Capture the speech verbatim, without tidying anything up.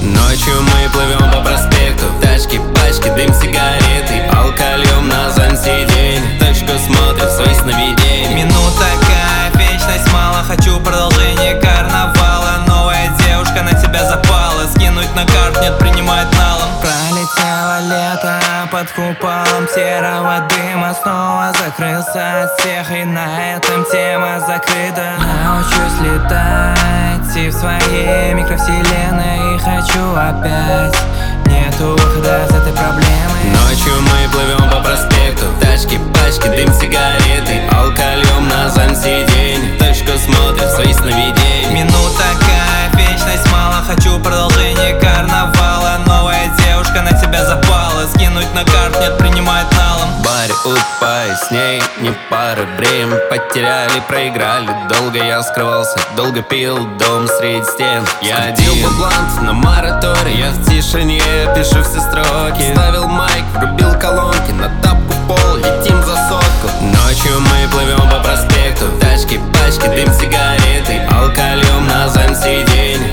Ночью мы плывем по проспекту, тачки, пачки, дым, сигареты, алкоголем на заднем сиденье. Точку смотрим свои сновидения. Минута кайф, вечность мало, хочу продолжение карнавала. Новая девушка на тебя запала, скинуть на карту нет, принимает налом. Пролетело лето, под куполом серого дыма снова закрылся от всех, и на этом тема закрыта. Научусь летать и в своей микровселенной хочу опять. Нету выхода с этой проблемы. Ночью мы плывем по проспекту, тачки, пачки, дым, сигареты, алкоголем на заднем сиденье. Точку смотрим свои сновидения. Минута кайф, вечность мало, хочу продолжение карнавала. Новая девушка на тебя запала, скинуть на карту нет, принимает налом. В баре упай, с ней не пары, время потеряли, проиграли. Долго я скрывался, долго пил, дом среди стен. Я один блант на мораторий, я в тишине пишу все строки. Ставил майк, врубил колонки, на тапку пол, летим за сотку. Ночью мы плывем по проспекту, тачки, пачки, дым, сигареты, алкоголем на заднем сиденье.